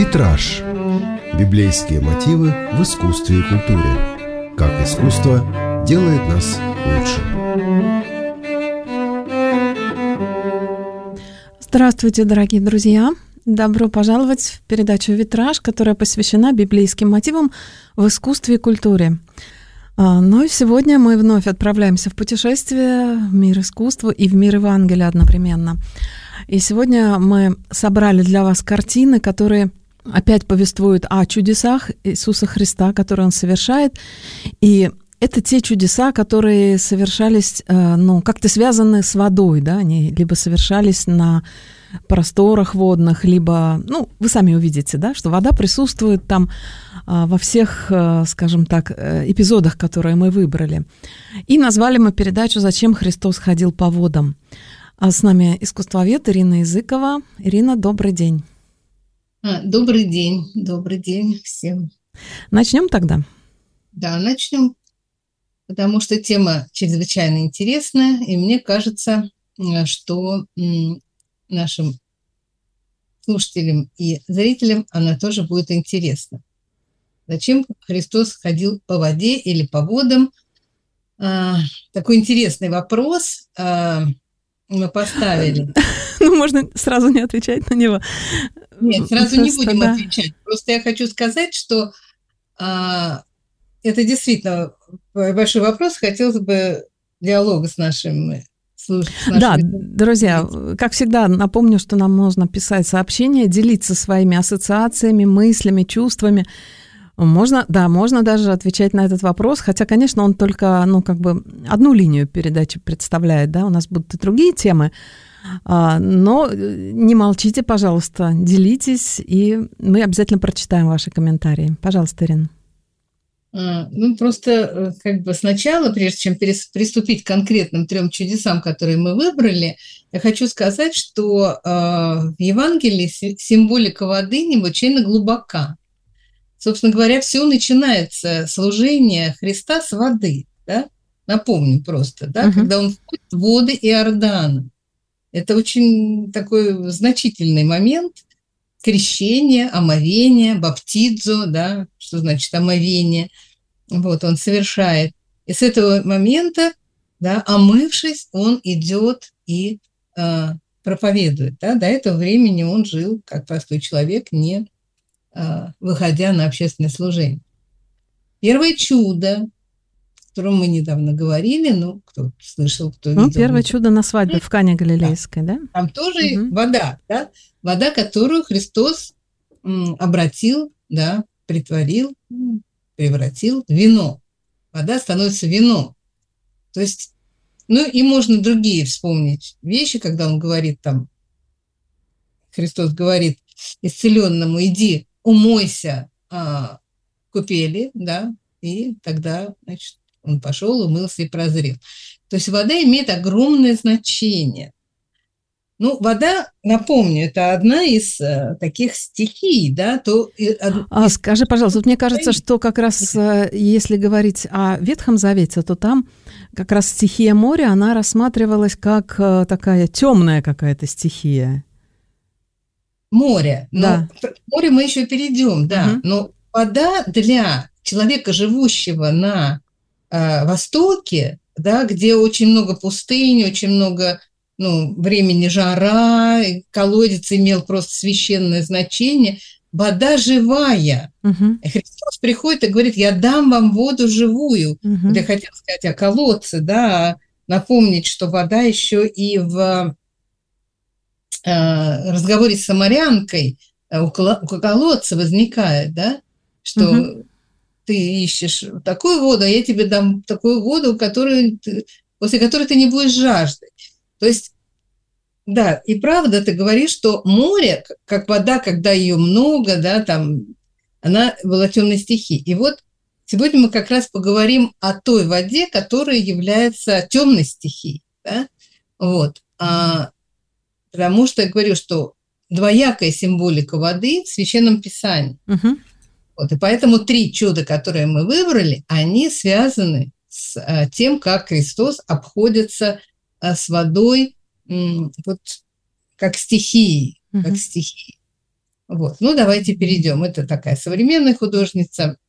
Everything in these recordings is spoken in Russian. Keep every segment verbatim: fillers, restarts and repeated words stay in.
Витраж. Библейские мотивы в искусстве и культуре. Как искусство делает нас лучше. Здравствуйте, дорогие друзья! Добро пожаловать в передачу «Витраж», которая посвящена библейским мотивам в искусстве и культуре. Ну и сегодня мы вновь отправляемся в путешествие в мир искусства и в мир Евангелия одновременно. И сегодня мы собрали для вас картины, которые опять повествуют о чудесах Иисуса Христа, которые Он совершает. И это те чудеса, которые совершались, ну, как-то связаны с водой, да, они либо совершались на просторах водных, либо, ну, вы сами увидите, да, что вода присутствует там во всех, скажем так, эпизодах, которые мы выбрали. И назвали мы передачу «Зачем Христос ходил по водам?». А с нами искусствовед Ирина Языкова. Ирина, добрый день. Добрый день, добрый день всем. Начнем тогда? Да, начнем, потому что тема чрезвычайно интересная, и мне кажется, что нашим слушателям и зрителям она тоже будет интересна. Зачем Христос ходил по воде или по водам? А, такой интересный вопрос а, мы поставили. Ну, можно сразу не отвечать на него. Нет, сразу Просто, не будем да. отвечать. Просто я хочу сказать, что а, это действительно большой вопрос. Хотелось бы диалога с нашим слушателями. Да, друзья, как всегда, напомню, что нам нужно писать сообщения, делиться своими ассоциациями, мыслями, чувствами. Можно, да, можно даже отвечать на этот вопрос, хотя, конечно, он только, ну, как бы одну линию передачи представляет, да, у нас будут и другие темы, но не молчите, пожалуйста, делитесь, и мы обязательно прочитаем ваши комментарии. Пожалуйста, Ирина. Ну, просто как бы сначала, прежде чем приступить к конкретным трем чудесам, которые мы выбрали, я хочу сказать, что в Евангелии символика воды необычайно глубока. Собственно говоря, все начинается служение Христа с воды, да? Напомню просто, да, uh-huh. когда он входит в воды Иордана. Это очень такой значительный момент крещения, омовения, баптидзо, да, что значит омовение. Вот он совершает. И с этого момента, да, омывшись, он идет и э, проповедует. Да? До этого времени он жил как простой человек, не выходя на общественное служение. Первое чудо, о котором мы недавно говорили, ну, кто слышал, кто видел. Ну, первое чудо на свадьбе в Кане Галилейской, да? да? Там тоже угу. вода, да? Вода, которую Христос м, обратил, да, притворил, превратил в вино. Вода становится вином. То есть, ну, и можно другие вспомнить вещи, когда он говорит там, Христос говорит исцеленному: иди, умойся а, в купели, да, и тогда, значит, он пошел, умылся и прозрел. То есть вода имеет огромное значение. Ну, вода, напомню, это одна из а, таких стихий, да, то... А, скажи, пожалуйста, вот мне кажется, что как раз, если говорить о Ветхом Завете, то там как раз стихия моря, она рассматривалась как такая темная какая-то стихия. Море. Да. Но к морю мы еще перейдем, да. Uh-huh. Но вода для человека, живущего на э, Востоке, да, где очень много пустыни, очень много, ну, времени жара, колодец имел просто священное значение. Вода живая. Uh-huh. И Христос приходит и говорит: я дам вам воду живую. Uh-huh. Вот я хотела сказать о колодце, да, напомнить, что вода еще и в разговоре с самарянкой у колодца возникает, да, что uh-huh. ты ищешь такую воду, а я тебе дам такую воду, которую ты, после которой ты не будешь жаждать. То есть, да, и правда ты говоришь, что море, как вода, когда ее много, да, там, она была темной стихией. И вот сегодня мы как раз поговорим о той воде, которая является темной стихией, да, вот. А потому что я говорю, что двоякая символика воды в Священном Писании. Uh-huh. Вот, и поэтому три чуда, которые мы выбрали, они связаны с а, тем, как Христос обходится а, с водой м, вот, как стихией. Uh-huh. Как стихией. Вот. Ну, давайте перейдем. Это такая современная художница,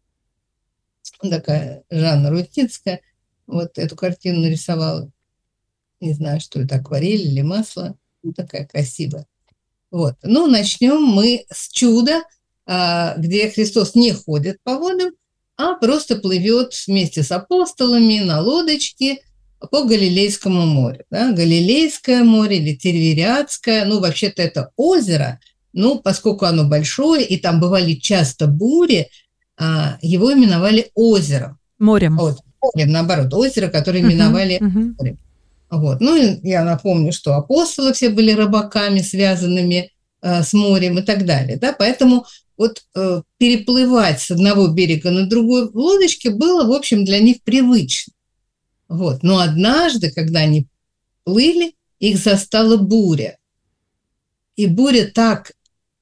такая Жанна Рудницкая. Вот эту картину нарисовала. Не знаю, что это, акварель или масло. Ну, такая красивая. Вот. Ну, начнем мы с чуда, где Христос не ходит по водам, а просто плывет вместе с апостолами на лодочке по Галилейскому морю. Да? Галилейское море или Тивериадское, ну, вообще-то это озеро, ну, поскольку оно большое, и там бывали часто бури, его именовали озером. Морем. Вот, морем, наоборот, озеро, которое именовали uh-huh, uh-huh. морем. Вот. Ну, и я напомню, что апостолы все были рыбаками, связанными э, с морем и так далее. Да? Поэтому вот э, переплывать с одного берега на другой в лодочке было, в общем, для них привычно. Вот. Но однажды, когда они плыли, их застала буря. И буря так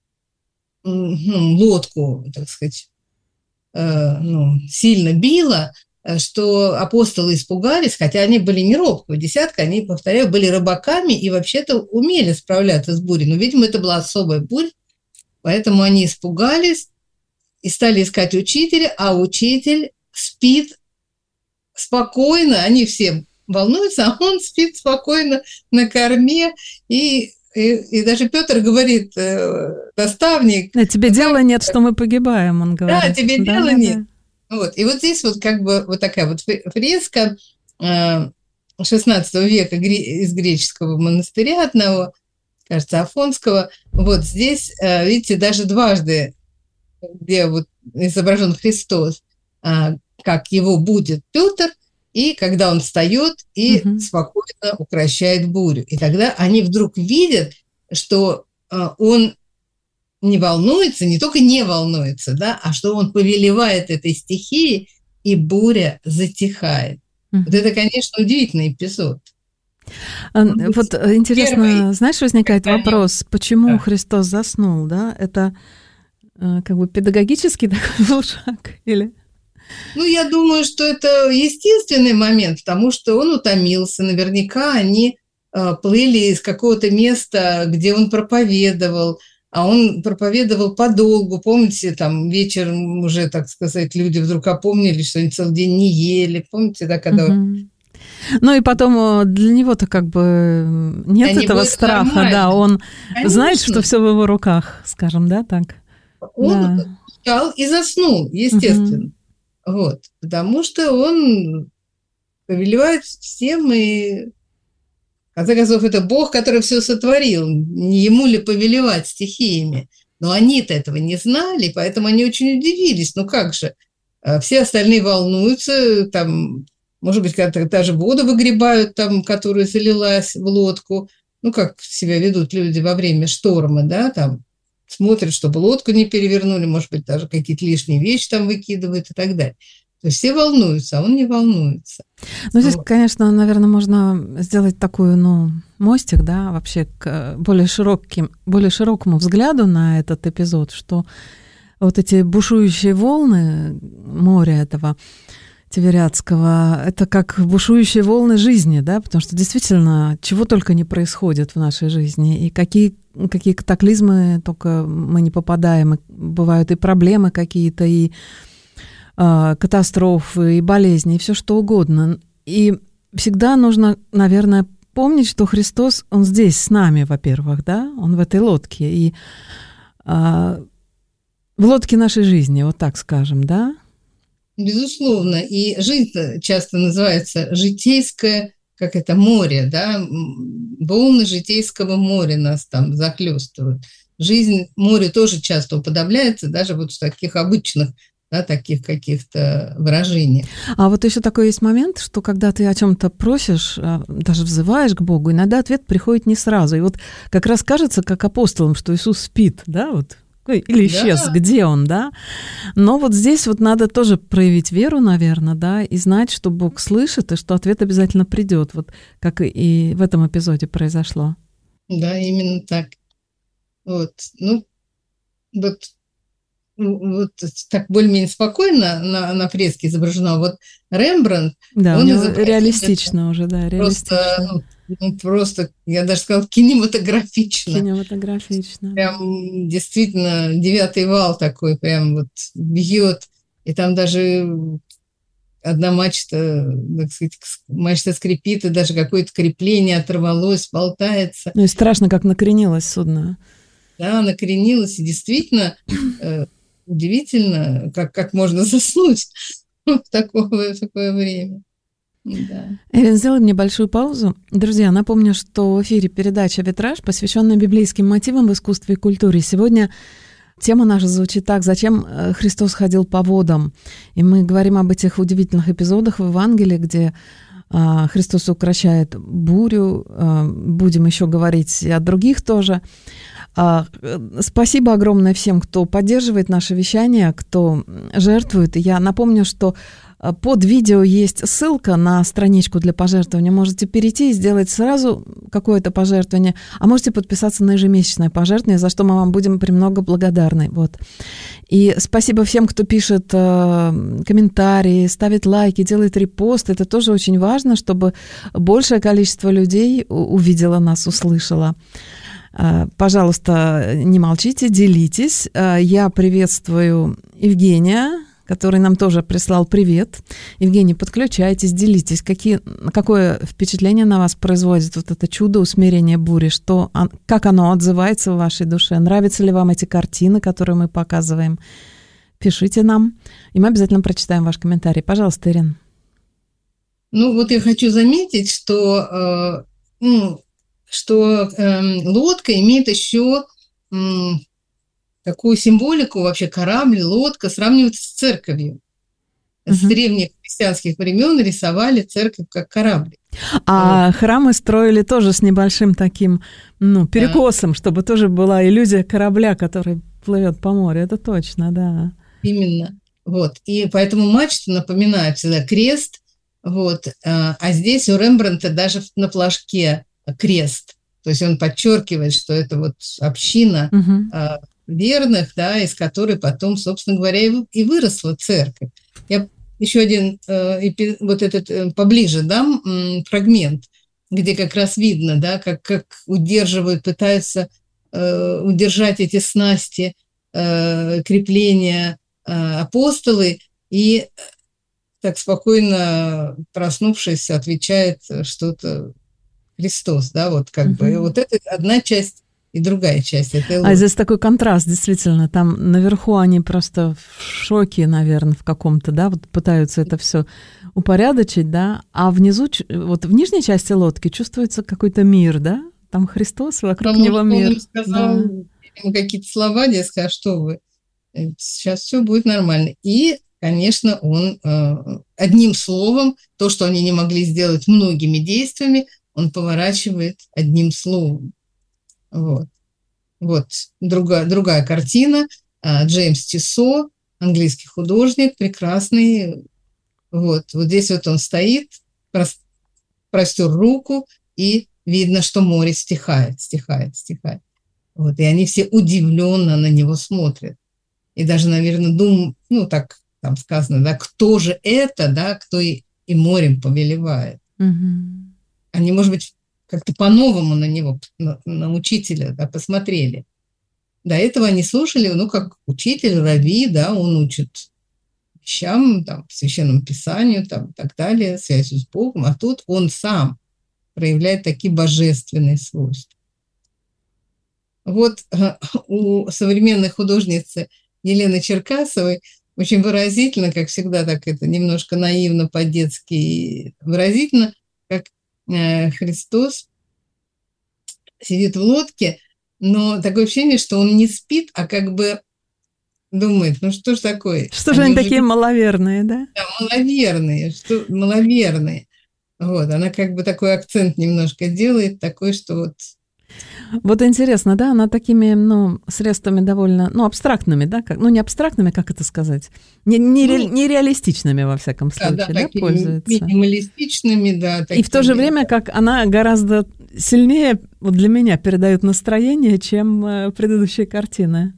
ну, лодку, так сказать, э, ну, сильно била, что апостолы испугались, хотя они были не робкого десятка, они, повторяю, были рыбаками и вообще-то умели справляться с бурей. Но, видимо, это была особая буря, поэтому они испугались и стали искать учителя, а учитель спит спокойно, они все волнуются, а он спит спокойно на корме, и, и, и даже Петр говорит, наставник... А тебе дела нет, что мы погибаем, он говорит. Да, тебе да, дела да, нет. Да. Вот. И вот здесь вот как бы вот такая вот фреска шестнадцатого века из греческого монастыря одного, кажется, Афонского. Вот здесь, видите, даже дважды, где вот изображен Христос, как его будет Петр, и когда он встает и угу. спокойно укрощает бурю. И тогда они вдруг видят, что он не волнуется, не только не волнуется, да, а что он повелевает этой стихией, и буря затихает. Mm-hmm. Вот это, конечно, удивительный эпизод. А, вот интересно, первый, знаешь, возникает вопрос, почему да. Христос заснул, да? Это как бы педагогический такой был шаг или... Ну, я думаю, что это естественный момент, потому что он утомился. Наверняка они плыли из какого-то места, где он проповедовал, а он проповедовал подолгу. Помните, там вечером уже, так сказать, люди вдруг опомнились, что они целый день не ели. Помните, да, когда... Угу. Ну и потом для него-то как бы нет да этого страха, нормально. Да, он Конечно. Знает, что все в его руках, скажем, да, так? Он да. встал и заснул, естественно. Угу. Вот, потому что он повелевает всем и... В конце концов, это Бог, который все сотворил. Не ему ли повелевать стихиями? Но они-то этого не знали, поэтому они очень удивились. Ну как же? Все остальные волнуются, там, может быть, когда-то даже воду выгребают, там, которая залилась в лодку. Ну, как себя ведут люди во время шторма, да, там, смотрят, чтобы лодку не перевернули, может быть, даже какие-то лишние вещи там выкидывают и так далее. То есть все волнуются, а он не волнуется. Ну, здесь, вот. Конечно, наверное, можно сделать такую, ну, мостик, да, вообще к более широким, более широкому взгляду на этот эпизод, что вот эти бушующие волны моря этого Тивериадского, это как бушующие волны жизни, да, потому что действительно чего только не происходит в нашей жизни, и какие, какие катаклизмы только мы не попадаем, и бывают и проблемы какие-то, и катастрофы, и болезни, и все что угодно. И всегда нужно, наверное, помнить, что Христос, Он здесь с нами, во-первых, да, Он в этой лодке, и а, в лодке нашей жизни, вот так скажем, да? Безусловно, и жизнь часто называется житейское, как это, море, да, волны житейского моря нас там захлестывают. Жизнь морю тоже часто уподобляется, даже вот в таких обычных, да, таких каких-то выражений. А вот еще такой есть момент, что когда ты о чем-то просишь, даже взываешь к Богу, иногда ответ приходит не сразу. И вот как раз кажется, как апостолам, что Иисус спит, да, вот, или исчез, да. Где он, да. Но вот здесь вот надо тоже проявить веру, наверное, да, и знать, что Бог слышит, и что ответ обязательно придет, вот как и в этом эпизоде произошло. Да, именно так. Вот, ну, вот вот так более-менее спокойно на, на фреске изображено. Вот Рембрандт, да, он у него реалистично уже, да, реалистично. Просто ну, ну, просто, я даже сказала, кинематографично. Кинематографично. Прям действительно девятый вал такой прям вот бьет. И там даже одна мачта, так сказать, мачта скрипит, и даже какое-то крепление оторвалось, болтается. Ну и страшно, как накренилось судно. Да, накренилось, и действительно э, удивительно, как, как можно заснуть в такое, в такое время. Да. Эрин, сделаем небольшую паузу. Друзья, напомню, что в эфире передача «Витраж», посвященная библейским мотивам в искусстве и культуре. Сегодня тема наша звучит так: «Зачем Христос ходил по водам?». И мы говорим об этих удивительных эпизодах в Евангелии, где а, Христос укрощает бурю. А, будем еще говорить и о других тоже. А, спасибо огромное всем, кто поддерживает наше вещание, кто жертвует. И я напомню, что под видео есть ссылка на страничку для пожертвования. Можете перейти и сделать сразу какое-то пожертвование, а можете подписаться на ежемесячное пожертвование, за что мы вам будем премного благодарны. Вот. И спасибо всем, кто пишет э, комментарии, ставит лайки, делает репосты. Это тоже очень важно, чтобы большее количество людей увидело нас, услышало. Э, пожалуйста, не молчите, делитесь. Э, я приветствую Евгения, который нам тоже прислал привет. Евгений, подключайтесь, делитесь. Какие, какое впечатление на вас производит вот это чудо усмирения бури? Что, как оно отзывается в вашей душе? Нравятся ли вам эти картины, которые мы показываем? Пишите нам, и мы обязательно прочитаем ваш комментарий. Пожалуйста, Ирина. Ну, вот я хочу заметить, что, э, ну, что э, лодка имеет еще... Э, такую символику, вообще корабль, лодка сравнивается с церковью. Uh-huh. С древних христианских времен рисовали церковь как корабль. А вот. Храмы строили тоже с небольшим таким, ну, перекосом, да, чтобы тоже была иллюзия корабля, который плывет по морю. Это точно, да. Именно. Вот. И поэтому мачта напоминает всегда крест. Вот. А здесь у Рембрандта даже на плашке крест. То есть он подчеркивает, что это вот община, uh-huh, верных, да, из которой потом, собственно говоря, и выросла церковь. Я еще один э, вот этот э, поближе дам э, фрагмент, где как раз видно, да, как, как удерживают, пытаются э, удержать эти снасти, э, крепления э, апостолы, и так спокойно, проснувшись, отвечает что-то Христос, да, вот как mm-hmm. бы. И вот это одна часть и другая часть этой лодки. А здесь такой контраст, действительно. Там наверху они просто в шоке, наверное, в каком-то, да, вот пытаются это все упорядочить, да, а внизу, вот в нижней части лодки чувствуется какой-то мир, да, там Христос, вокруг Потому него мир. Он сказал, да, ему какие-то слова, я сказала, что вы, сейчас все будет нормально. И, конечно, он одним словом, то, что они не могли сделать многими действиями, он поворачивает одним словом. Вот, вот другая, другая картина. Джеймс Тиссо, английский художник, прекрасный. Вот, вот здесь вот он стоит, простер руку, и видно, что море стихает, стихает, стихает. Вот, и они все удивленно на него смотрят. И даже, наверное, думают, ну, так там сказано, да, кто же это, да, кто и, и морем повелевает. Угу. Они, может быть, как-то по-новому на него, на, на учителя, да, посмотрели. До этого они слушали, ну, как учитель, рави, да, он учит вещам, там, священному писанию, там, и так далее, связью с Богом, а тут он сам проявляет такие божественные свойства. Вот у современной художницы Елены Черкасовой очень выразительно, как всегда, так это немножко наивно, по-детски выразительно, как Христос сидит в лодке, но такое ощущение, что он не спит, а как бы думает, ну что ж такое? Что же они, они такие уже... маловерные, да? Да, маловерные, что маловерные. Вот, она как бы такой акцент немножко делает, такой, что вот... Вот интересно, да, она такими, ну, средствами довольно, ну, абстрактными, да, как, ну, не абстрактными, как это сказать, не, не, ну, ре, не реалистичными, во всяком случае, да, да, да, пользуется. Минималистичными, да. Такими, и в то же время, как она гораздо сильнее, вот для меня, передает настроение, чем предыдущие картины.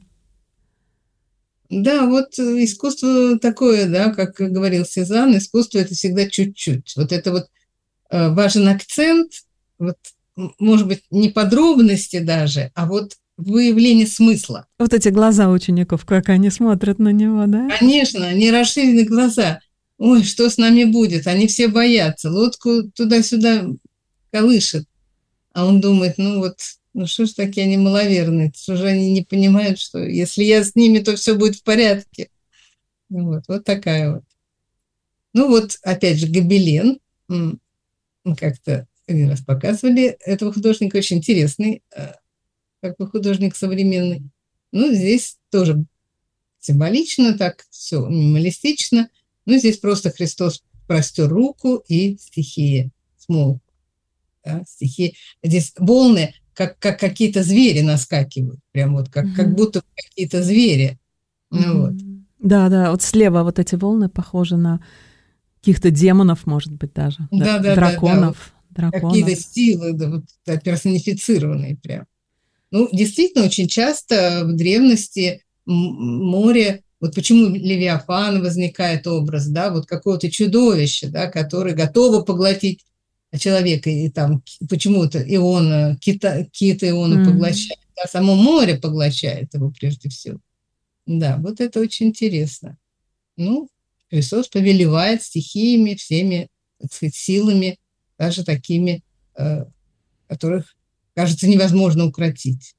Да, вот искусство такое, да, как говорил Сезанн, искусство – это всегда чуть-чуть. Вот это вот важен акцент, вот, может быть, не подробности даже, а вот выявление смысла. Вот эти глаза учеников, как они смотрят на него, да? Конечно, они расширены глаза. Ой, что с нами будет? Они все боятся. Лодку туда-сюда колышет. А он думает, ну вот, ну что ж такие они маловерные? Что же они не понимают, что если я с ними, то все будет в порядке. Вот, вот такая вот. Ну вот, опять же, гобелен. Мы как-то один раз показывали этого художника. Очень интересный, как бы художник современный. Ну, здесь тоже символично, так все минималистично. Ну, здесь просто Христос простер руку, и стихия смолкла. Да, стихия. Здесь волны, как, как какие-то звери наскакивают. Прям вот, как, mm-hmm. как будто какие-то звери. Ну, mm-hmm. вот. Да, да, вот слева вот эти волны похожи на каких-то демонов, может быть, даже. Да, да, драконов. Да, да. Вот какие-то силы, да, вот, да, персонифицированные прям. Ну, действительно, очень часто в древности море, вот почему Левиафан возникает образ, да, вот какого-то чудовища, да, которое готово поглотить человека, и там почему-то Иона, кита, кит Иона mm-hmm. поглощает, а само море поглощает его прежде всего. Да, вот это очень интересно. Ну, Христос повелевает стихиями, всеми, так сказать, силами, даже такими, э, которых, кажется, невозможно укротить.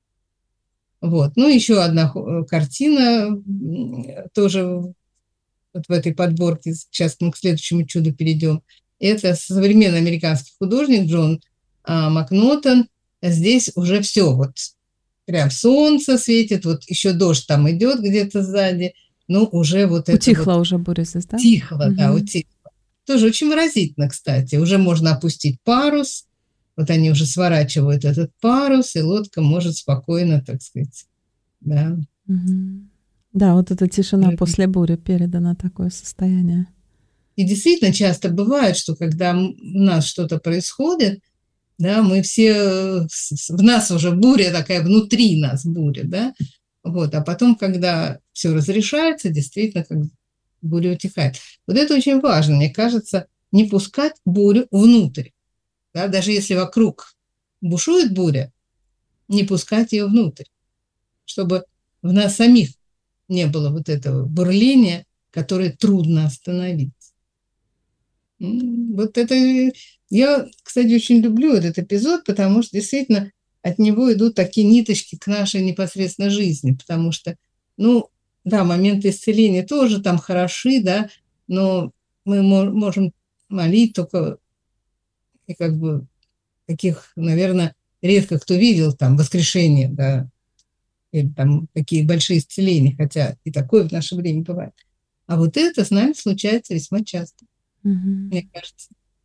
Вот. Ну, еще одна картина тоже вот в этой подборке. Сейчас мы к следующему чуду перейдем. Это современный американский художник Джон а, Макнотон. Здесь уже все, вот прям солнце светит, вот еще дождь там идет где-то сзади, но уже вот это утихла вот, уже буря здесь, да? Утихла, угу. да, утихла. Тоже очень выразительно, кстати. Уже можно опустить парус. Вот они уже сворачивают этот парус, и лодка может спокойно, так сказать, да. Угу. Да, вот эта тишина после бури передана, такое состояние. И действительно часто бывает, что когда у нас что-то происходит, да, мы все, в нас уже буря такая, внутри нас буря, да, вот, а потом, когда все разрешается, действительно, как буря утихает. Вот это очень важно, мне кажется, не пускать бурю внутрь. Да, даже если вокруг бушует буря, не пускать ее внутрь, чтобы в нас самих не было вот этого бурления, которое трудно остановить. Вот это... Я, кстати, очень люблю этот эпизод, потому что действительно от него идут такие ниточки к нашей непосредственно жизни, потому что, ну, да, моменты исцеления тоже там хороши, да, но мы можем молить только... И как бы таких, наверное, редко кто видел там воскрешение, да, или там такие большие исцеления, хотя и такое в наше время бывает. А вот это с нами случается весьма часто, угу. мне кажется.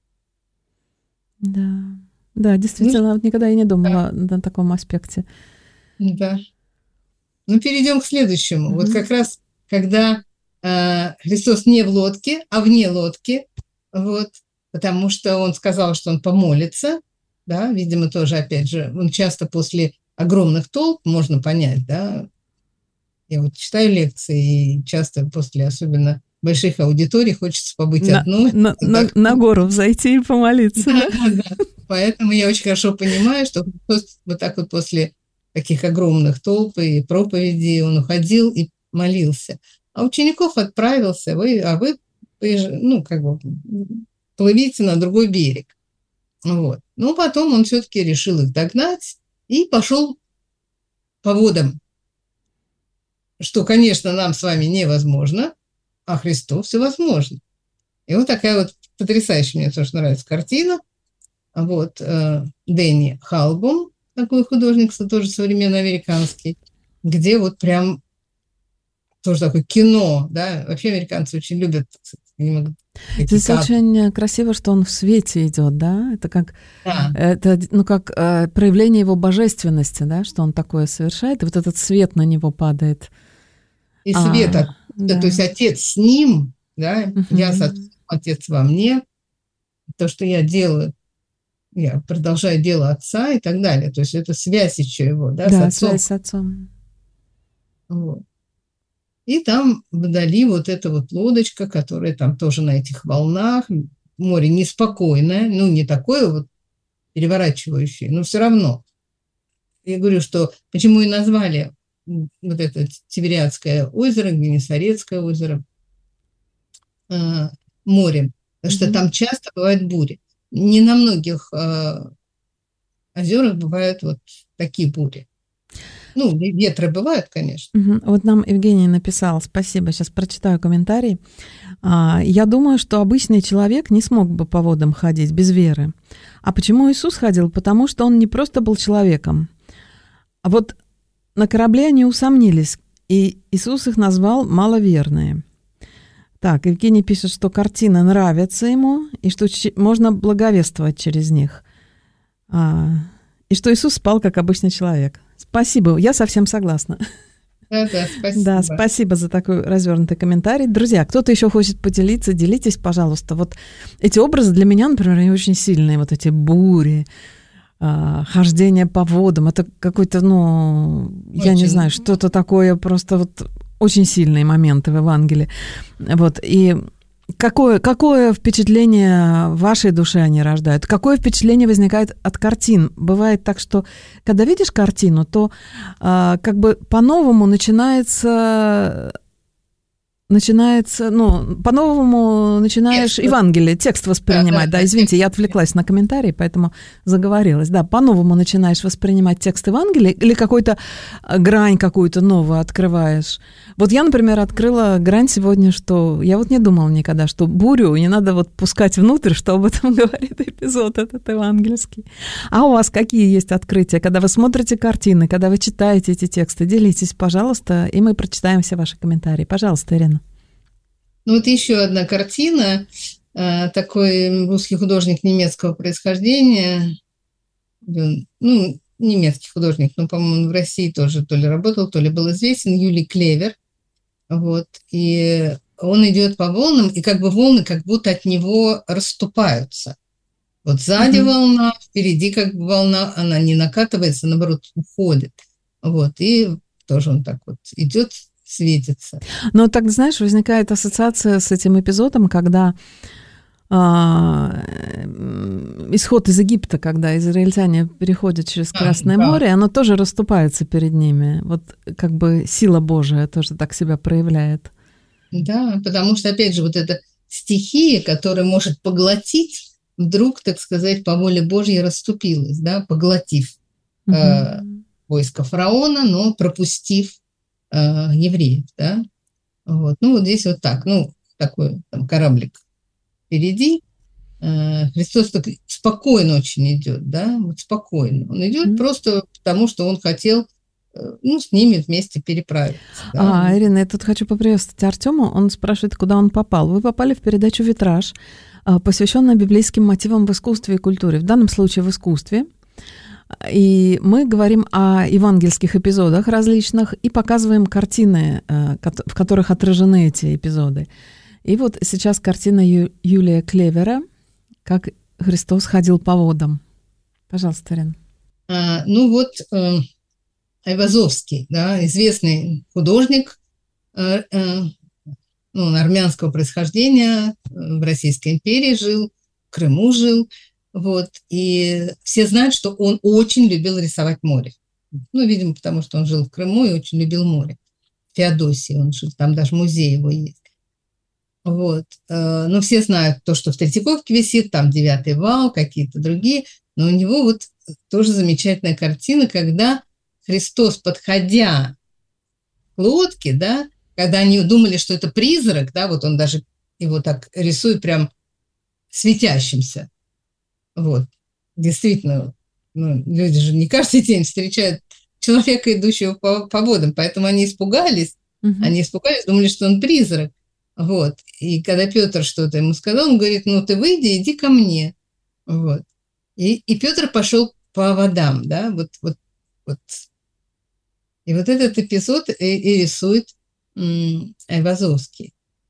Да, да, действительно, ну, никогда я не думала да. на таком аспекте. Да. Ну, перейдем к следующему. Угу. Вот как раз, когда э, Христос не в лодке, а вне лодки, вот, потому что он сказал, что он помолится, да, видимо, тоже, опять же, он часто после огромных толп, можно понять, да, я вот читаю лекции, и часто после особенно больших аудиторий хочется побыть на, одной. На, на, на гору взойти и помолиться. Да, да, да. Поэтому я очень хорошо понимаю, что вот так вот после таких огромных толп и проповедей он уходил и молился. А учеников отправился, вы, а вы, ну, как бы... плывите на другой берег. Вот. Но потом он все-таки решил их догнать и пошел по водам, что, конечно, нам с вами невозможно, а Христу все возможно. И вот такая вот потрясающая, мне тоже нравится картина. Вот Дэнни Халбом, такой художник, тоже современный американский, где вот прям тоже такое кино, да, вообще американцы очень любят. Здесь кадры. Очень красиво, что он в свете идет, да, это как, да. это, ну, как э, проявление его божественности, да, что он такое совершает, и вот этот свет на него падает. И свет, а, да. То есть отец с ним, да, угу. я с отцом, отец во мне, то, что я делаю, я продолжаю дело отца и так далее, то есть это связь еще его, да, да, с отцом. связь с отцом. Вот. И там вдали вот эта вот лодочка, которая там тоже на этих волнах, море неспокойное, ну, не такое вот переворачивающие, но все равно. Я говорю, что почему и назвали вот это Тивериадское озеро, Генесарецкое озеро э, морем, потому что mm-hmm. там часто бывают бури. Не на многих э, озерах бывают вот такие бури. Ну, ветры бывают, конечно. Угу. Вот нам Евгений написал, спасибо, сейчас прочитаю комментарий. А, я думаю, что обычный человек не смог бы по водам ходить без веры. А почему Иисус ходил? Потому что он не просто был человеком. А вот на корабле они усомнились, и Иисус их назвал маловерные. Так, Евгений пишет, что картина нравится ему, и что ч- можно благовествовать через них. А, и что Иисус спал, как обычный человек. Спасибо, я совсем согласна. Да, да, спасибо. Да, спасибо за такой развернутый комментарий. Друзья, кто-то еще хочет поделиться, делитесь, пожалуйста. Вот эти образы для меня, например, они очень сильные. Вот эти бури, хождение по водам. Это какой-то, ну, очень. Я не знаю, что-то такое, просто вот очень сильные моменты в Евангелии. Вот, и Какое, какое впечатление в вашей душе они рождают? Какое впечатление возникает от картин? Бывает так, что когда видишь картину, то а, как бы по-новому начинается, начинается, ну, по-новому начинаешь текст. Евангелие, текст воспринимать. Да, да, да, извините, я отвлеклась на комментарий, поэтому заговорилась. Да, по-новому начинаешь воспринимать текст Евангелия или какую-то грань какую-то новую открываешь. Вот я, например, открыла грань сегодня, что я вот не думала никогда, что бурю не надо вот пускать внутрь, что об этом говорит эпизод этот евангельский. А у вас какие есть открытия, когда вы смотрите картины, когда вы читаете эти тексты? Делитесь, пожалуйста, и мы прочитаем все ваши комментарии. Пожалуйста, Ирина. Ну вот еще одна картина. Такой русский художник немецкого происхождения, ну, немецкий художник, но, по-моему, он в России тоже то ли работал, то ли был известен, Юлий Клевер. Вот, и он идет по волнам, и как бы волны как будто от него расступаются. Вот сзади mm-hmm. волна, впереди как бы волна, она не накатывается, наоборот, уходит. Вот, и тоже он так вот идет, светится. Но так, знаешь, возникает ассоциация с этим эпизодом, когда а, исход из Египта, когда израильтяне переходят через Красное а, да. море, оно тоже расступается перед ними. Вот как бы сила Божия тоже так себя проявляет. Да, потому что, опять же, вот эта стихия, которая может поглотить, вдруг, так сказать, по воле Божьей расступилась, да, поглотив угу. э, войско фараона, но пропустив э, евреев, да. Вот. Ну, вот здесь вот так, ну, такой там кораблик впереди. Христос так спокойно очень идет, да, вот спокойно. Он идет mm-hmm. просто потому, что он хотел, ну, с ними вместе переправиться. Да. А, Ирина, я тут хочу поприветствовать Артема. Он спрашивает, куда он попал. Вы попали в передачу «Витраж», посвященную библейским мотивам в искусстве и культуре. В данном случае в искусстве. И мы говорим о евангельских эпизодах различных и показываем картины, в которых отражены эти эпизоды. И вот сейчас картина Ю- Юлия Клевера, как Христос ходил по водам. Пожалуйста, Ирина. А, ну вот э, Айвазовский, да, известный художник, э, э, ну, он армянского происхождения, в Российской империи жил, в Крыму жил, вот, и все знают, что он очень любил рисовать море. Ну, видимо, потому что он жил в Крыму и очень любил море. В Феодосии он жил, там даже музей его есть. Вот. Но все знают то, что в Третьяковке висит, там девятый вал, какие-то другие. Но у него вот тоже замечательная картина, когда Христос, подходя к лодке, да, когда они думали, что это призрак, да, вот он даже его так рисует прям светящимся. Вот. Действительно, ну, люди же не каждый день встречают человека, идущего по, по водам, поэтому они испугались, угу. они испугались, думали, что он призрак. Вот. И когда Петр что-то ему сказал, он говорит, ну ты выйди, иди ко мне. Вот. И, и Петр пошел по водам, да, вот, вот, вот. И вот этот эпизод и, и рисует м, Айвазовский.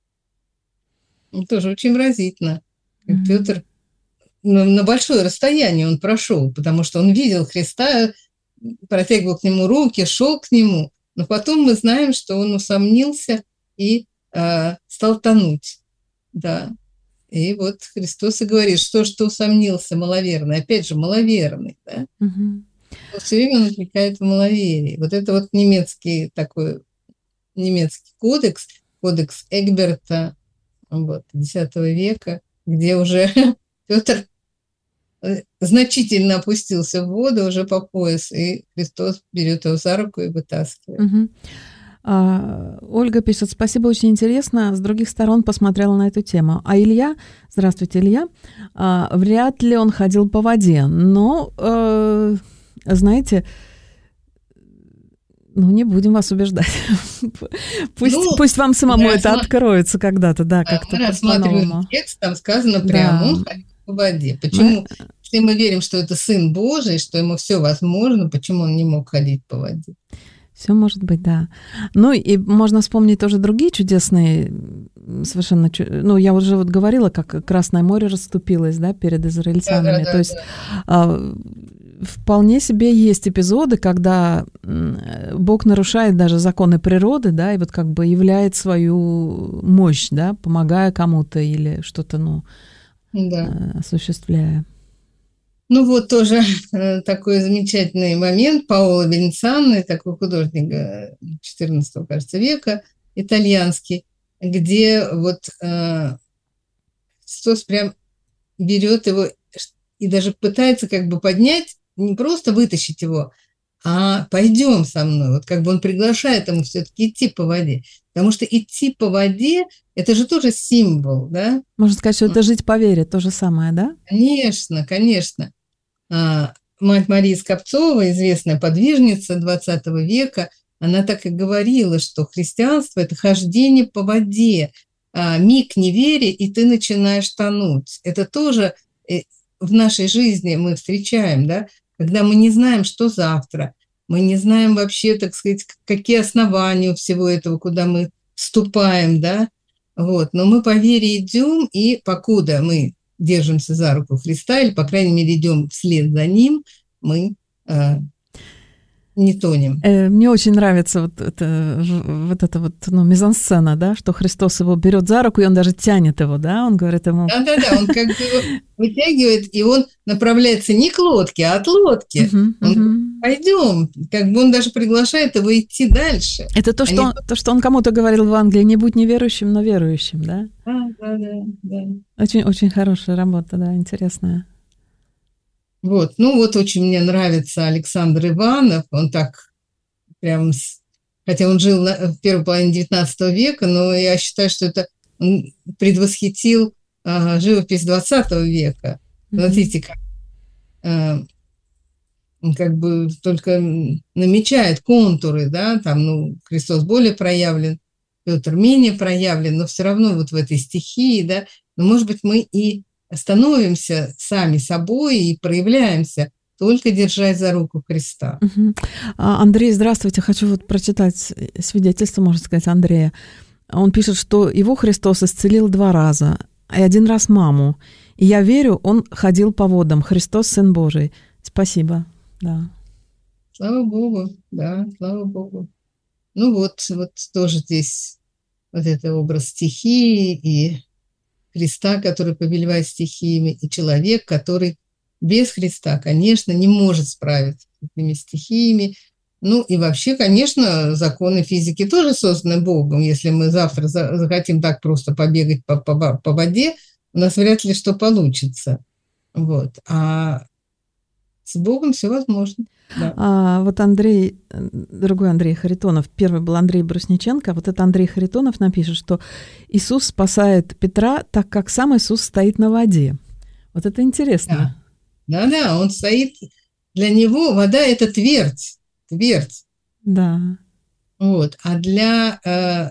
Тоже очень выразительно. Mm-hmm. Петр на, на большое расстояние он прошел, потому что он видел Христа, протягивал к нему руки, шел к нему, но потом мы знаем, что он усомнился и стал тонуть, да. И вот Христос и говорит, что ж ты усомнился, маловерный. Опять же, маловерный, да? Угу. Все время он упрекает в маловерии. Вот это вот немецкий такой, немецкий кодекс, кодекс Эгберта, вот, десятого века, где уже Петр значительно опустился в воду уже по пояс, и Христос берет его за руку и вытаскивает. Угу. А, Ольга пишет, спасибо, очень интересно. С других сторон посмотрела на эту тему. А Илья, здравствуйте, Илья, а, вряд ли он ходил по воде, но, э, знаете, ну, не будем вас убеждать. Пусть, ну, пусть вам самому это рассма... откроется когда-то, да, да как-то мы рассматриваем текст, там сказано прямо, да. Он ходил по воде. Почему? Мы... Если мы верим, что это Сын Божий, что ему все возможно, почему он не мог ходить по воде? Все может быть, да. Ну, и можно вспомнить тоже другие чудесные, совершенно, ну, я уже вот говорила, как Красное море расступилось, да, перед израильтянами. Да, да, да, То есть да. Вполне себе есть эпизоды, когда Бог нарушает даже законы природы, да, и вот как бы являет свою мощь, да, помогая кому-то или что-то, ну, да. осуществляя. Ну вот тоже такой замечательный момент. Паоло Венециано, такой художник четырнадцатого, кажется, века, итальянский, где вот э, Христос прям берет его и даже пытается как бы поднять, не просто вытащить его, а пойдем со мной. Вот как бы он приглашает ему все-таки идти по воде. Потому что идти по воде – это же тоже символ, да? Можно сказать, что это жить по вере, то же самое, да? Конечно, конечно. А, мать Мария Скопцова, известная подвижница двадцатого века, она так и говорила, что христианство – это хождение по воде. А, миг неверия, и ты начинаешь тонуть. Это тоже в нашей жизни мы встречаем, да? Когда мы не знаем, что завтра, мы не знаем вообще, так сказать, какие основания у всего этого, куда мы вступаем, да, вот, но мы по вере идем, и покуда мы держимся за руку Христа, или, по крайней мере, идем вслед за Ним, мы э, не тонем. Мне очень нравится вот это вот, это вот ну, мизансцена, да, что Христос его берет за руку, и он даже тянет его, да, он говорит ему... Да-да-да, он как бы его вытягивает, и он направляется не к лодке, а от лодки. Uh-huh, он uh-huh. Пойдем, как бы он даже приглашает его идти дальше. Это то, что, Они... он, то, что он кому-то говорил в Англии, не будь неверующим, но верующим, да? Да, да, да, да. Очень, очень хорошая работа, да, интересная. Вот, ну вот очень мне нравится Александр Иванов, он так прям, хотя он жил в первой половине девятнадцатого века, но я считаю, что это он предвосхитил а, живопись двадцатого века. Mm-hmm. Смотрите, как а, он как бы только намечает контуры, да, там, ну, Христос более проявлен, Петр менее проявлен, но все равно вот в этой стихии, да, но, может быть, мы и становимся сами собой и проявляемся, только держась за руку Христа. Угу. Андрей, здравствуйте. Хочу вот прочитать свидетельство, можно сказать, Андрея. Он пишет, что его Христос исцелил два раза, и один раз маму. И я верю, он ходил по водам. Христос, Сын Божий. Спасибо. Да. Слава Богу, да, слава Богу. Ну вот, вот тоже здесь вот это образ стихии и Христа, который повелевает стихиями, и человек, который без Христа, конечно, не может справиться с этими стихиями. Ну и вообще, конечно, законы физики тоже созданы Богом. Если мы завтра захотим так просто побегать по, по, по воде, у нас вряд ли что получится. Вот. А с Богом все возможно. Да. А, вот Андрей, другой Андрей Харитонов, первый был Андрей Брусниченко, вот это Андрей Харитонов напишет, что Иисус спасает Петра, так как сам Иисус стоит на воде. Вот это интересно. Да-да, он стоит, для него вода – это твердь, твердь. Да. Вот. А для э,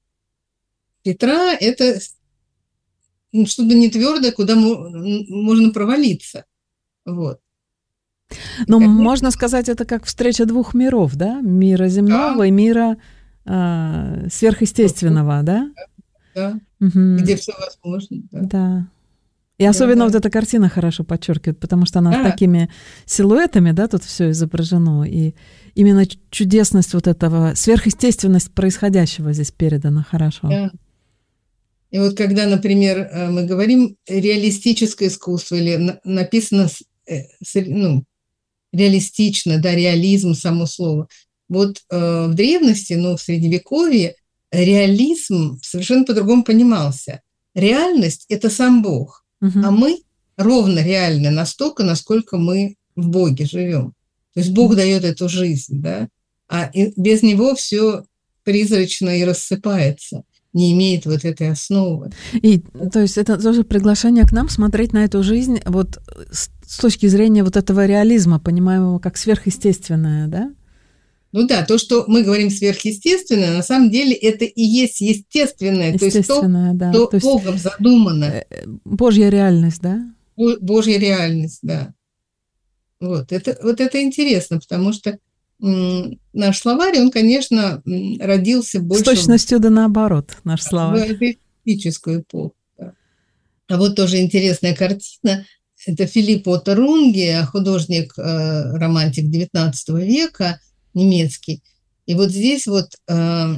Петра это что-то не твердое, куда можно провалиться. Вот. Но Конечно. Можно сказать, это как встреча двух миров, да? Мира земного да. и мира э, сверхъестественного, да? Да, угу. Где все возможно. Да. да. И особенно да, вот да. эта картина хорошо подчеркивает, потому что она да. с такими силуэтами, да, тут все изображено. И именно чудесность вот этого, сверхъестественность происходящего здесь передана хорошо. Да. И вот когда, например, мы говорим реалистическое искусство или написано ну, реалистично, да, реализм, само слово. Вот э, в древности, ну, в Средневековье реализм совершенно по-другому понимался. Реальность – это сам Бог, угу. а мы ровно реальны настолько, насколько мы в Боге живем. То есть Бог угу. дает эту жизнь, да, а без Него все призрачно и рассыпается, не имеет вот этой основы. И, то есть это тоже приглашение к нам смотреть на эту жизнь вот с, с точки зрения вот этого реализма, понимаемого как сверхъестественное, да? Ну да, то, что мы говорим сверхъестественное, на самом деле это и есть естественное, естественное, то есть то, да. что то есть Богом задумано. Божья реальность, да? Божья реальность, да. Вот это, вот это интересно, потому что м, наш словарь, он, конечно, родился больше... С точностью да наоборот, наш словарь. В эпическую эпоху. Да. А вот тоже интересная картина. Это Филипп Отто Рунге, художник-романтик девятнадцатого века, немецкий. И вот здесь вот э,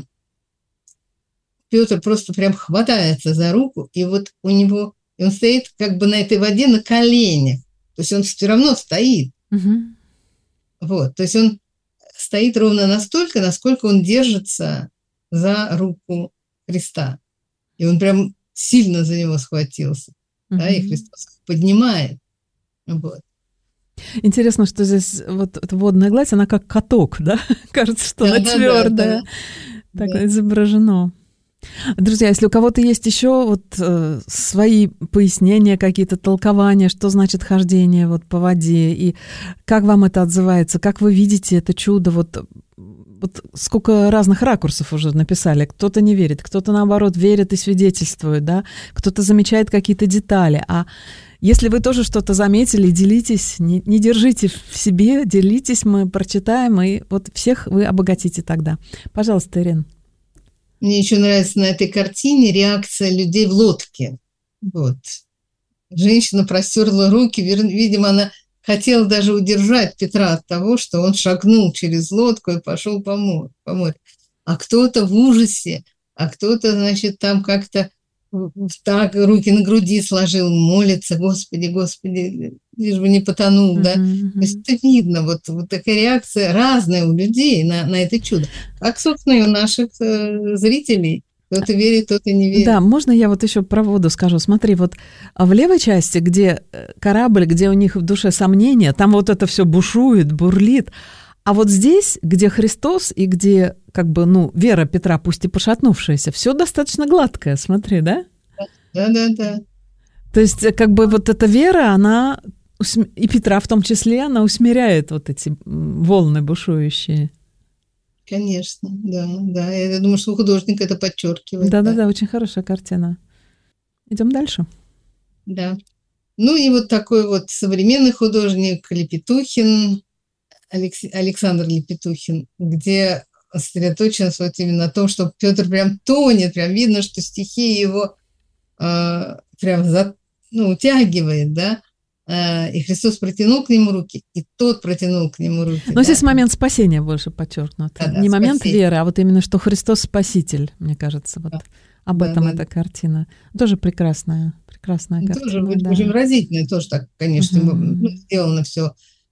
Петр просто прям хватается за руку, и вот у него, и он стоит как бы на этой воде на коленях. То есть он все равно стоит. Угу. Вот, то есть он стоит ровно настолько, насколько он держится за руку Христа. И он прям сильно за него схватился. Угу. Да, и Христос поднимает. Вот. Интересно, что здесь вот эта водная гладь, она как каток, да? Кажется, что да, она да, твердая. Да, да. Так да. изображено. Друзья, если у кого-то есть еще вот э, свои пояснения, какие-то толкования, что значит хождение вот по воде, и как вам это отзывается, как вы видите это чудо, вот, вот сколько разных ракурсов уже написали. Кто-то не верит, кто-то, наоборот, верит и свидетельствует, да? Кто-то замечает какие-то детали. А если вы тоже что-то заметили, делитесь, не, не держите в себе, делитесь, мы прочитаем, и вот всех вы обогатите тогда. Пожалуйста, Ирина. Мне еще нравится на этой картине реакция людей в лодке. Вот. Женщина простерла руки, видимо, она хотела даже удержать Петра от того, что он шагнул через лодку и пошел по морю. По морю. А кто-то в ужасе, а кто-то, значит, там как-то так руки на груди сложил, молится: Господи, Господи, лишь бы не потонул, uh-huh, да. Uh-huh. То есть это видно, вот, вот такая реакция разная у людей на, на это чудо. Как, собственно, и у наших э, зрителей. Кто-то верит, кто-то не верит. Да, можно я вот еще про воду скажу? Смотри, вот в левой части, где корабль, где у них в душе сомнения, там вот это все бушует, бурлит. А вот здесь, где Христос и где, как бы, ну, вера Петра, пусть и пошатнувшаяся, все достаточно гладкое, смотри, да? Да, да, да. То есть, как бы, вот эта вера, она, и Петра в том числе, она усмиряет вот эти волны бушующие. Конечно, да, да. Я думаю, что художник это подчеркивает. Да, да, да, очень хорошая картина. Идем дальше. Да. Ну и вот такой вот современный художник Лепетухин, Александр Лепетухин, где сосредоточен вот именно на том, что Петр прям тонет, прям видно, что стихия его э, прям за, ну, утягивает, да, э, и Христос протянул к нему руки, и тот протянул к нему руки. Но да? Здесь момент спасения больше подчеркнут. Да, да, не момент спасение. Веры, а вот именно, что Христос спаситель, мне кажется, вот да. об этом да, эта да. картина. Тоже прекрасная, прекрасная тоже картина. Тоже да. очень выразительная, тоже так, конечно, угу. ну, сделано все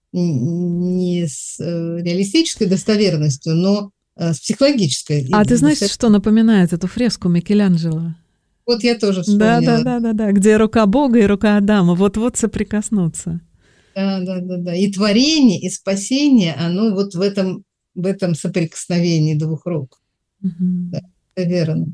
не с реалистической достоверностью, но с психологической. А ты знаешь, что напоминает эту фреску Микеланджело? Вот я тоже вспомнила. Да, да, да, да, да, где рука Бога и рука Адама вот-вот соприкоснутся. Да, да, да, да. И творение, и спасение, оно вот в этом, в этом соприкосновении двух рук. Угу. Да, это верно.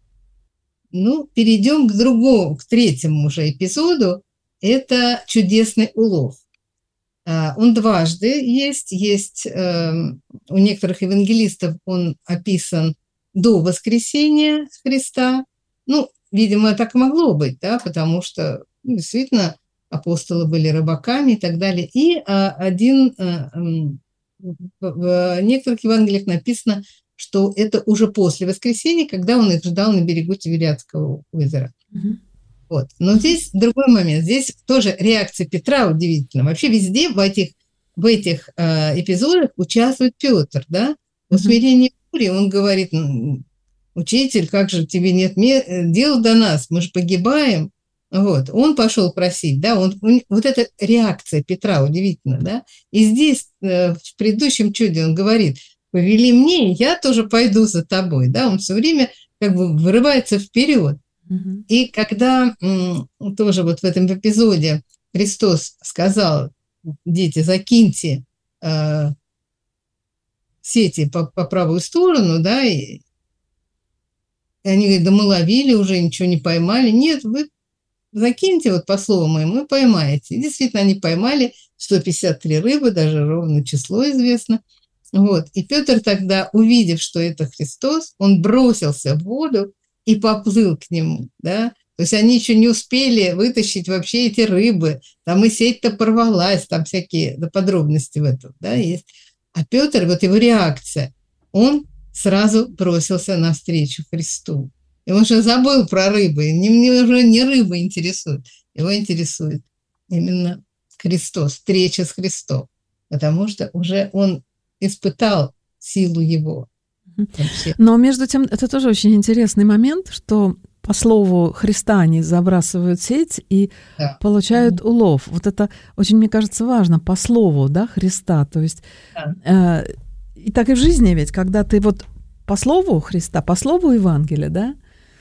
Ну, перейдем к другому, к третьему уже эпизоду. Это чудесный улов. Он дважды есть. Есть э, у некоторых евангелистов он описан до воскресения Христа. Ну, видимо, так могло быть, да, потому что ну, действительно апостолы были рыбаками и так далее. И э, один э, э, в некоторых Евангелиях написано, что это уже после воскресения, когда он их ждал на берегу Тивериадского озера. Mm-hmm. Вот. Но здесь другой момент. Здесь тоже реакция Петра удивительна. Вообще везде в этих, в этих э, эпизодах участвует Петр, да? В усмирении бури он говорит, учитель, как же тебе нет дела до нас, мы же погибаем. Вот, он пошел просить, да, он, вот эта реакция Петра удивительна, да, и здесь в предыдущем чуде он говорит: повели мне, я тоже пойду за тобой, да, он все время как бы вырывается вперед. Mm-hmm. И когда м, тоже вот в этом эпизоде Христос сказал: дети, закиньте э, сети по, по правую сторону, да, и, и они говорят: да мы ловили уже, ничего не поймали. Нет, вы закиньте вот по слову моему и поймаете. И действительно, они поймали сто пятьдесят три рыбы, даже ровно число известно. Вот. И Петр тогда, увидев, что это Христос, он бросился в воду и поплыл к нему, да. То есть они еще не успели вытащить вообще эти рыбы, там и сеть-то порвалась, там всякие да, подробности в этом, да, есть. А Петр, вот его реакция, он сразу бросился навстречу Христу. И он уже забыл про рыбы, его уже не рыбы интересует, его интересует именно Христос, встреча с Христом, потому что уже он испытал силу его. Но между тем, это тоже очень интересный момент, что по слову Христа они забрасывают сеть и да. получают mm-hmm. улов. Вот это очень, мне кажется, важно, по слову, да, Христа. То есть, да. э, и так и в жизни ведь, когда ты вот по слову Христа, по слову Евангелия, да,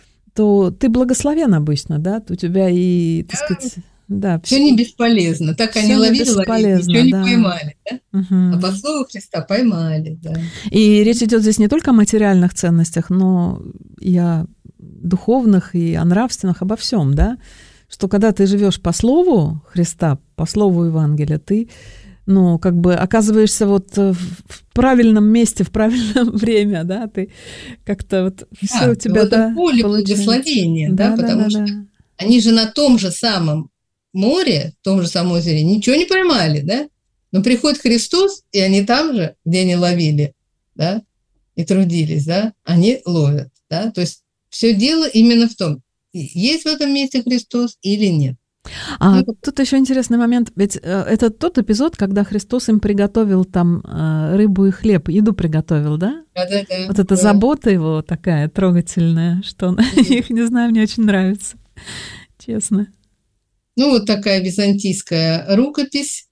то ты благословен обычно, да, у тебя и, так да. сказать... Да, все не бесполезно. Так они ловили, ловили, ничего не да. поймали. Да? Угу. А по слову Христа поймали. Да. И речь идет здесь не только о материальных ценностях, но и о духовных, и о нравственных, обо всем, да? Что когда ты живешь по слову Христа, по слову Евангелия, ты, ну, как бы оказываешься вот в правильном месте, в правильное время, да? Ты как-то вот да, все у тебя, вот да, поле благословения, да, да, потому да, что да. они же на том же самом море, в том же самом озере, ничего не поймали, да? Но приходит Христос, и они там же, где они ловили, да, и трудились, да, они ловят, да? То есть все дело именно в том, есть в этом месте Христос или нет. А ну, тут еще интересный момент, ведь э, это тот эпизод, когда Христос им приготовил там э, рыбу и хлеб, еду приготовил, да? Да-да-да. Вот эта да. забота его такая трогательная, что он, их, не знаю, мне очень нравится, честно. Ну, вот такая византийская рукопись.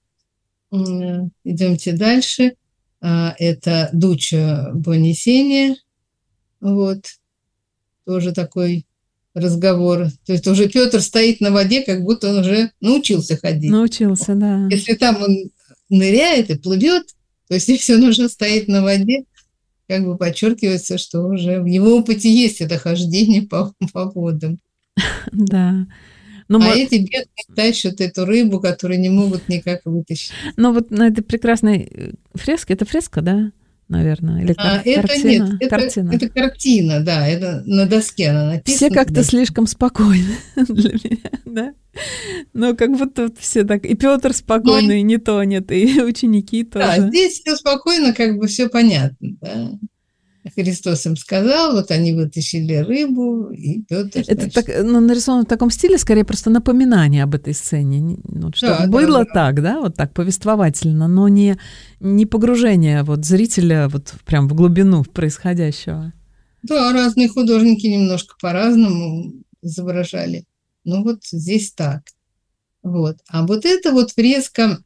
Идемте дальше. Это Дуччо Бонисения. Вот. Тоже такой разговор. То есть уже Петр стоит на воде, как будто он уже научился ходить. Научился, да. Если там он ныряет и плывет, то есть если он уже стоит на воде, как бы подчеркивается, что уже в его опыте есть это хождение по, по водам. Да. Но а мы... эти бедные тащат эту рыбу, которую не могут никак вытащить. Ну вот на этой прекрасной фреске, это фреска, да, наверное? Или а, кар- это картина? Нет, это картина. это картина, да, это на доске она написана. Все как-то слишком спокойны для меня, да? Ну, как будто все так, и Петр спокойный, ну, не тонет, и ученики тоже. Да, здесь все спокойно, как бы все понятно, да. Христос им сказал, вот они вытащили рыбу, и Петр... Это так, ну, нарисовано в таком стиле, скорее просто напоминание об этой сцене. Ну, что да, было да, да. так, да, вот так повествовательно, но не, не погружение вот зрителя вот прям в глубину происходящего. Да, разные художники немножко по-разному изображали. Ну, вот здесь так. Вот. А вот это вот фреска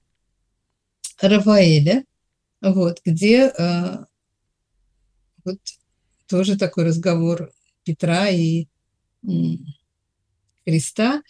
Рафаэля, вот, где... Вот тоже такой разговор Петра и Христа.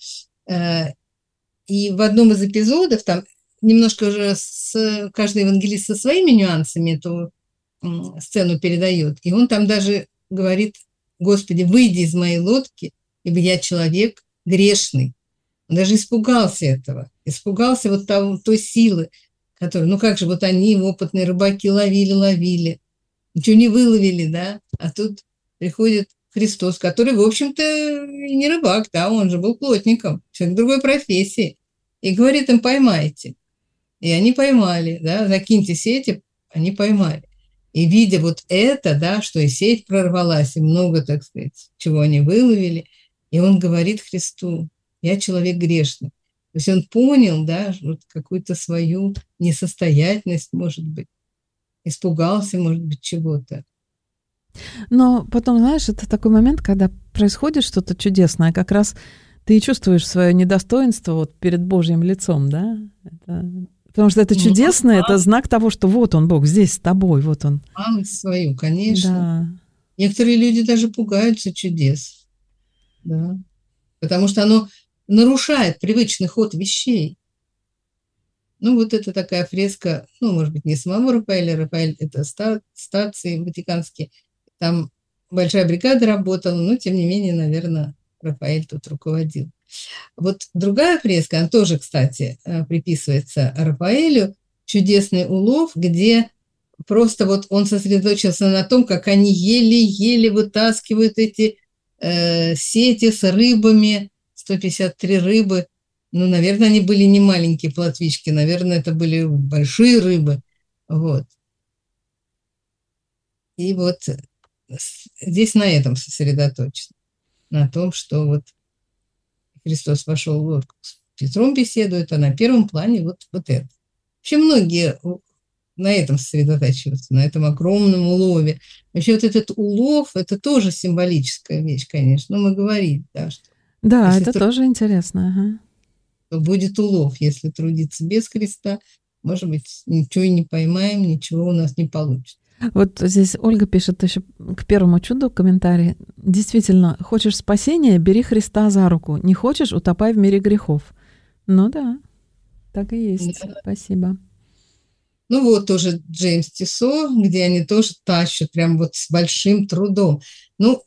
И в одном из эпизодов, там немножко уже с, каждый евангелист со своими нюансами эту сцену передает, и он там даже говорит: «Господи, выйди из моей лодки, ибо я человек грешный». Он даже испугался этого, испугался вот того, той силы, которую, ну как же, вот они, опытные рыбаки, ловили, ловили. Ничего не выловили, да, а тут приходит Христос, который, в общем-то, и не рыбак, да, он же был плотником, человек другой профессии, и говорит им: поймайте. И они поймали, да, закиньте сети, они поймали. И видя вот это, да, что и сеть прорвалась, и много, так сказать, чего они выловили, и он говорит Христу: я человек грешный. То есть он понял, да, вот какую-то свою несостоятельность, может быть. Испугался, может быть, чего-то. Но потом, знаешь, это такой момент, когда происходит что-то чудесное, как раз ты чувствуешь свое недостоинство вот перед Божьим лицом, да? Это... Потому что это чудесное, ну, это знак того, что вот он, Бог, здесь с тобой, вот он. Малость свою, конечно. Да. Некоторые люди даже пугаются чудес, да, потому что оно нарушает привычный ход вещей. Ну, вот это такая фреска, ну, может быть, не самого Рафаэля, Рафаэль – это ста- стации ватиканские, там большая бригада работала, но, тем не менее, наверное, Рафаэль тут руководил. Вот другая фреска, она тоже, кстати, приписывается Рафаэлю, «Чудесный улов», где просто вот он сосредоточился на том, как они еле-еле вытаскивают эти э, сети с рыбами, сто пятьдесят три рыбы. Ну, наверное, они были не маленькие плотвички, наверное, это были большие рыбы. Вот. И вот здесь на этом сосредоточен, на том, что вот Христос вошел в лодку, с Петром беседует, а на первом плане вот, вот это. Вообще многие на этом сосредотачиваются, на этом огромном улове. Вообще вот этот улов, это тоже символическая вещь, конечно. Но мы говорим, да, что... Да, это труд... тоже интересно. Ага. То будет улов, если трудиться без Христа. Может быть, ничего и не поймаем, ничего у нас не получится. Вот здесь Ольга пишет еще к первому чуду комментарий. Действительно, хочешь спасения, бери Христа за руку. Не хочешь, утопай в мире грехов. Ну да, так и есть. Да. Спасибо. Ну вот тоже Джеймс Тиссо, где они тоже тащат прям вот с большим трудом. Ну,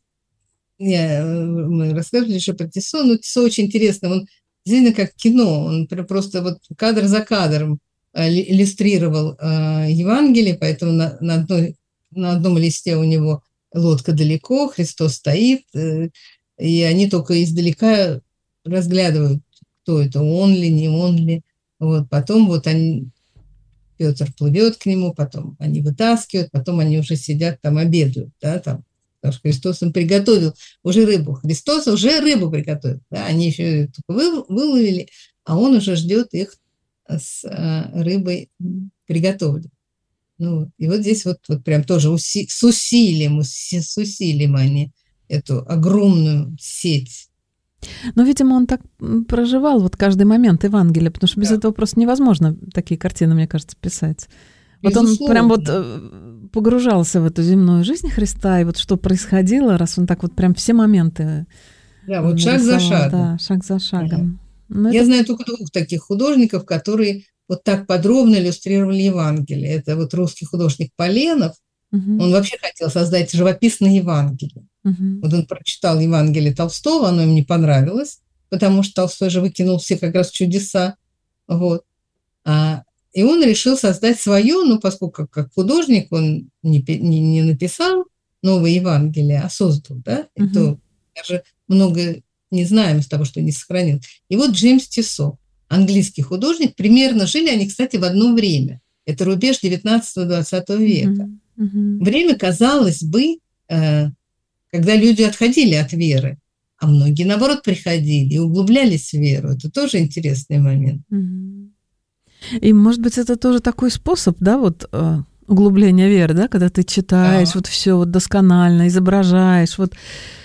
я, мы рассказывали еще про Тиссо, но Тиссо очень интересно. Он действительно как кино, он просто вот кадр за кадром иллюстрировал э, Евангелие, поэтому на, на, одной, на одном листе у него лодка далеко, Христос стоит, э, и они только издалека разглядывают, кто это, он ли, не он ли. Вот, потом вот они, Петр плывет к нему, потом они вытаскивают, потом они уже сидят там, обедают, да, там, потому что Христос им приготовил уже рыбу. Христос уже рыбу приготовил, да, они еще только выловили, а он уже ждет их с рыбой приготовлен. Ну, и вот здесь вот, вот прям тоже уси, с усилием, с усилием они эту огромную сеть. Но, видимо, он так проживал вот каждый момент Евангелия, потому что без да. этого просто невозможно такие картины, мне кажется, писать. Безусловно. Вот он прям вот погружался в эту земную жизнь Христа, и вот что происходило, раз он так вот прям все моменты Да, вот шаг за шагом. Да, шаг за шагом. Но Я это... знаю только двух таких художников, которые вот так подробно иллюстрировали Евангелие. Это вот русский художник Поленов. Угу. Он вообще хотел создать живописное Евангелие. Угу. Вот он прочитал Евангелие Толстого, оно им не понравилось, потому что Толстой же выкинул все как раз чудеса. Вот. А, и он решил создать свое, ну, поскольку как художник он не, не, не написал новое Евангелие, а создал, да, угу. и то даже много... не знаем из того, что не сохранил. И вот Джеймс Тиссо, английский художник, примерно жили они, кстати, в одно время. Это рубеж девятнадцатого-двадцатого века. Mm-hmm. Mm-hmm. Время, казалось бы, э, когда люди отходили от веры, а многие, наоборот, приходили и углублялись в веру. Это тоже интересный момент. Mm-hmm. И, может быть, это тоже такой способ, да, вот э, углубления веры, да, когда ты читаешь yeah. вот все вот досконально, изображаешь, вот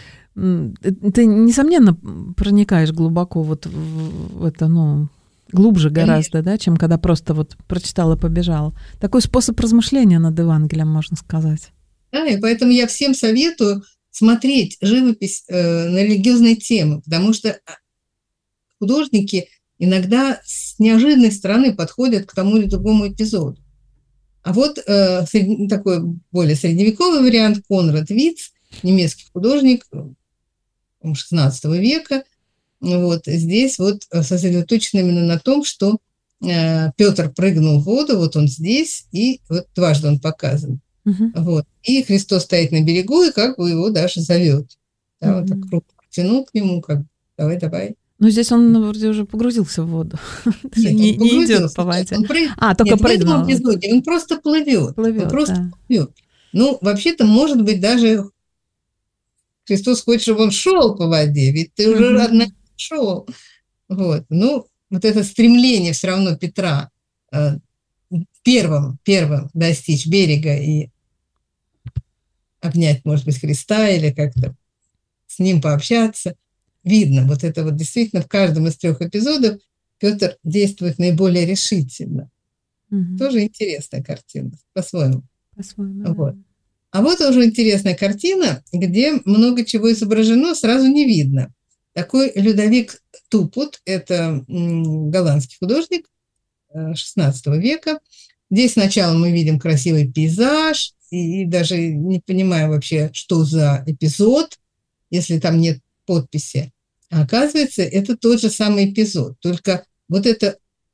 ты, несомненно, проникаешь глубоко вот в это, ну, глубже гораздо, Конечно. Да, чем когда просто вот прочитал и побежал. Такой способ размышления над Евангелием, можно сказать. Да, и поэтому я всем советую смотреть живопись э, на религиозные темы, потому что художники иногда с неожиданной стороны подходят к тому или другому эпизоду. А вот э, сред... такой более средневековый вариант Конрад Виц, немецкий художник шестнадцатого века, вот здесь вот сосредоточен именно на том, что э, Петр прыгнул в воду, вот он здесь, и вот дважды он показан. Uh-huh. Вот. И Христос стоит на берегу, и как бы его даже зовет. Да, uh-huh. Вот так руку протянул к нему, как давай, давай. Ну, здесь он вроде уже погрузился в воду. Нет, не, не идет по воде. Он прыг... А, только Нет, прыгнул. В этом эпизоде он просто плывет. Плывет, он просто да. плывет. Ну, вообще-то, может быть, даже Христос хочет, чтобы он шел по воде, ведь ты уже uh-huh. одна шел. Вот. Ну, вот это стремление все равно Петра э, первым, первым достичь берега и обнять, может быть, Христа или как-то с ним пообщаться. Видно, вот это вот действительно в каждом из трех эпизодов Петр действует наиболее решительно. Угу. Тоже интересная картина, по-своему. По-своему, вот. Да. А вот уже интересная картина, где много чего изображено, сразу не видно. Такой Людовик Тупут, это голландский художник шестнадцатого века. Здесь сначала мы видим красивый пейзаж, и, и даже не понимаю вообще, что за эпизод, если там нет подписи. А оказывается, это тот же самый эпизод, только вот это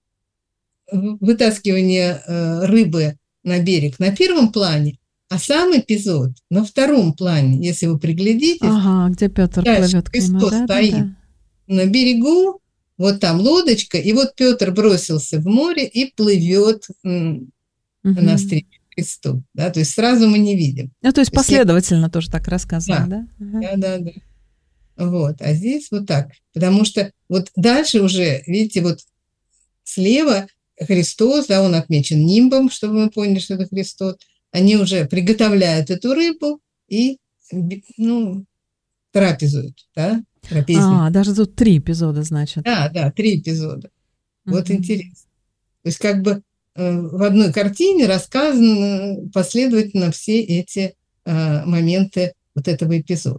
вытаскивание рыбы на берег на первом плане, а сам эпизод на втором плане, если вы приглядитесь. Ага, где Петр плывет к нему, да, стоит да, да. на берегу, вот там лодочка, и вот Петр бросился в море и плывет угу. навстречу Христу. Да? То есть сразу мы не видим. Ну, то есть то последовательно есть... тоже так рассказано, да? Да, ага. да, да, да. Вот, а здесь вот так. Потому что вот дальше уже, видите, вот слева Христос, да, он отмечен нимбом, чтобы мы поняли, что это Христос. Они уже приготовляют эту рыбу и, ну, трапезуют, да? А, даже тут три эпизода, значит. Да, да, три эпизода. Вот uh-huh. интересно. То есть как бы э, в одной картине рассказаны последовательно все эти э, моменты вот этого эпизода.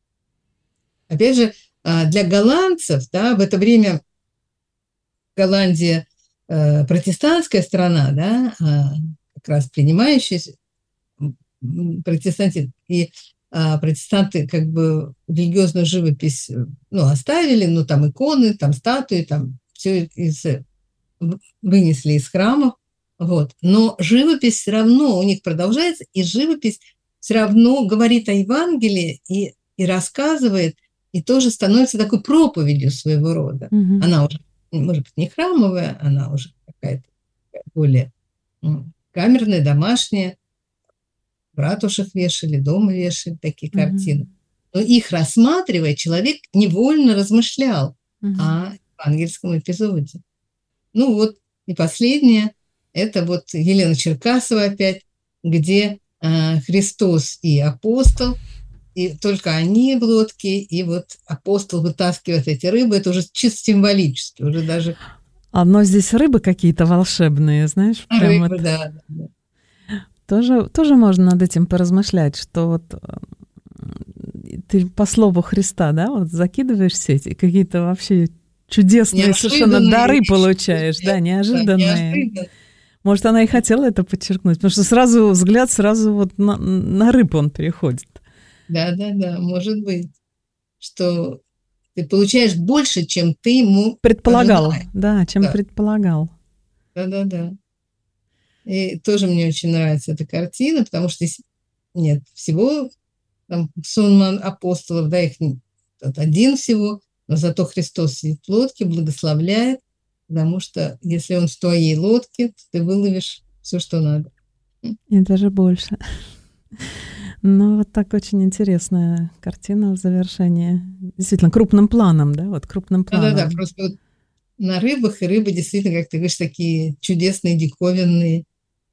Опять же, э, для голландцев, да, в это время Голландия э, протестантская страна, да, э, как раз принимающая протестантизм, и а протестанты как бы религиозную живопись, ну, оставили, ну, там иконы, там статуи, там все из, вынесли из храмов, вот. Но живопись все равно у них продолжается, и живопись все равно говорит о Евангелии и, и рассказывает, и тоже становится такой проповедью своего рода. Mm-hmm. Она уже, может быть, не храмовая, она уже какая-то более камерная, домашняя. В ратушах вешали, дома вешали такие uh-huh. картины. Но их рассматривая, человек невольно размышлял uh-huh. о евангельском эпизоде. Ну вот, и последнее, это вот Елена Черкасова опять, где э, Христос и апостол, и только они в лодке, и вот апостол вытаскивает эти рыбы, это уже чисто символически, уже даже... А, но здесь рыбы какие-то волшебные, знаешь? Рыбы, вот... да, да. Тоже, тоже можно над этим поразмышлять, что вот ты по слову Христа, да, вот закидываешь сеть, и какие-то вообще чудесные совершенно дары получаешь, да, неожиданные. Неожиданно. Может, она и хотела это подчеркнуть, потому что сразу взгляд сразу вот на, на рыбу он переходит. Да-да-да, может быть, что ты получаешь больше, чем ты ему предполагал, ожидал. Да, чем да. предполагал. Да-да-да. И тоже мне очень нравится эта картина, потому что здесь нет всего, там сонма апостолов, да, их один всего, но зато Христос сидит в лодке, благословляет, потому что если он в твоей лодке, то ты выловишь все, что надо. И даже больше. Ну, вот так очень интересная картина в завершении. Действительно, крупным планом, да, вот крупным планом. Да-да-да, просто вот на рыбах, и рыбы действительно, как ты говоришь, такие чудесные, диковинные,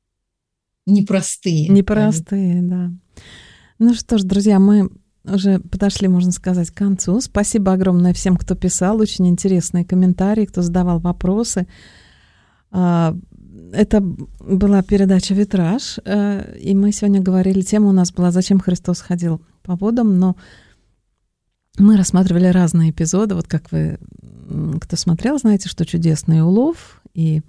непростые. Непростые, да. Ну что ж, друзья, мы уже подошли, можно сказать, к концу. Спасибо огромное всем, кто писал, очень интересные комментарии, кто задавал вопросы. Это была передача «Витраж», и мы сегодня говорили, тема у нас была «Зачем Христос ходил по водам?», но мы рассматривали разные эпизоды. Вот как вы, кто смотрел, знаете, что «Чудесный улов» и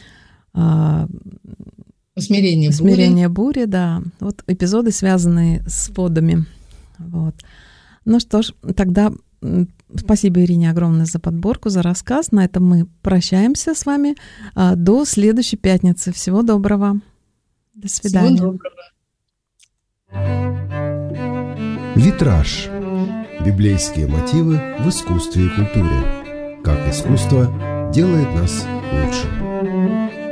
«Усмирение, «Усмирение бури», бури, да. Вот эпизоды, связанные с водами. Вот. Ну что ж, тогда спасибо Ирине огромное за подборку, за рассказ. На этом мы прощаемся с вами а, до следующей пятницы. Всего доброго. До свидания. Всего доброго. Витраж. Библейские мотивы в искусстве и культуре. Как искусство делает нас лучше.